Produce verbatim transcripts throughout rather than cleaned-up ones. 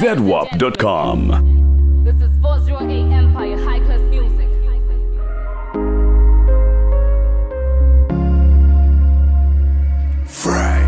Z W A P dot com. This is four oh eight Empire, high class music. Friday.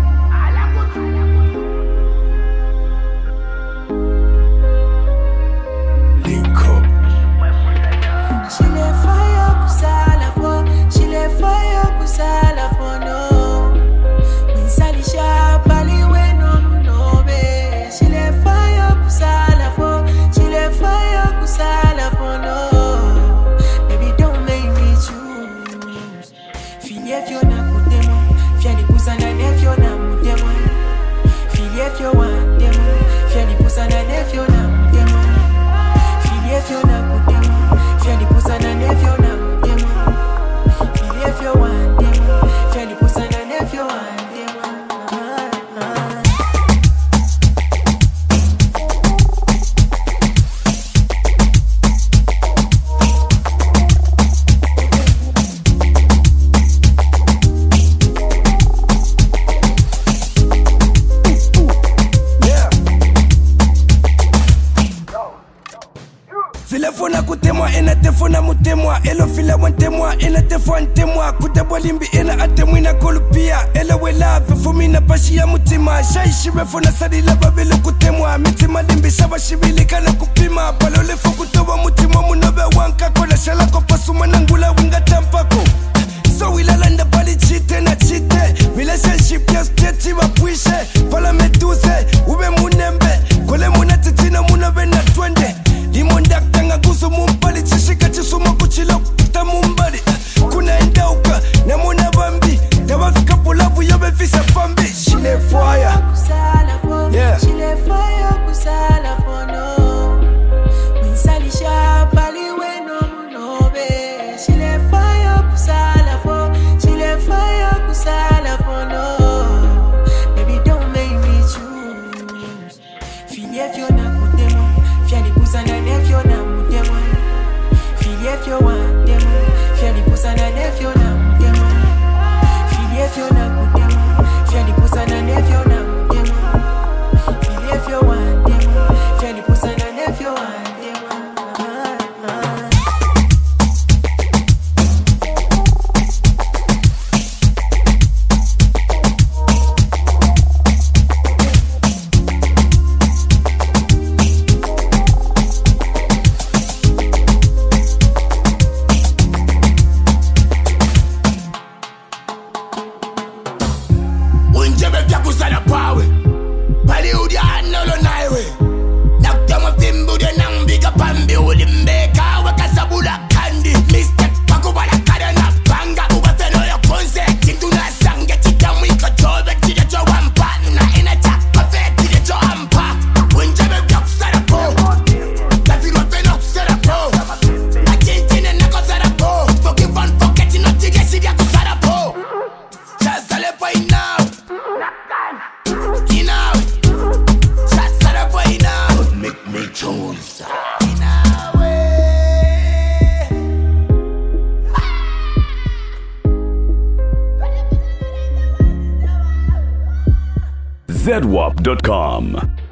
Link up. She let fire kusala po, she let fire kusala po no. Misali sha bali we no no be. She let fire kusala po, she let fire kusala po no. Baby don't make me choose. Filie fio na kutemo, fiali kusana ne fio na mutemo. Filie fio wan demo, fiali kusana ne fio na mutemo. Filie fio na kutemo. Fiali pusana nefyo na mutemo. Filie fyo wandemo. Fiali pusana nefyo wandemo. Filefona kutemwa ena tefona mutemwa elo fila wantemwa ena tefontemwa kutebwa limbi ena atemwina kolupia elo wela fumina pashia mutima shaishire fona sadila babele kutemwa mitima limbi shaba shibili kana kupima balole fokutoba mutima munobe wanka kola shala kopasuma nangula winga tampako so wilalanda bali chite na chite relationship ya sketi wapwishe pala metuse ube munembe kole munatitina munobe na twende limonda tanga guzo mumbali chishika chisuma kuchilo ta mumbali kuna endauka na muna bambi tabafika polavu yobe visa fambi she let fire kusala po, yeah. She let fire kusala po no. Misali sha bali we no no be. She let fire kusala po, she let fire kusala po no. Baby don't make me choose. Filie fio na kutemo, fiali kusana nefyo na mutemo. Filie fio wandemo, fiali kusana nefyo na mutemo. Filie fio na kutemo, fiali kusana nefyo na mutemo. Filie fio wandemo, fiali kusana nefyo wandemo. Ah, ah. unjebe vya kusala pawe pali udia anolo naiwe nakutama fimbu dia nambika pambi ulimbeka wakasabula kandi mistake pakubala kada na panga ubafeno ya konse kintu na sange chitamwika chobe chide cho wampa na inacha kafe chide cho ampa unjebe vya kusala po lafiro feno kusala po achinchine nako sala po forgive and forget inotige shidi ya kusala po chasale po inao make me choose. Z W A P dot com.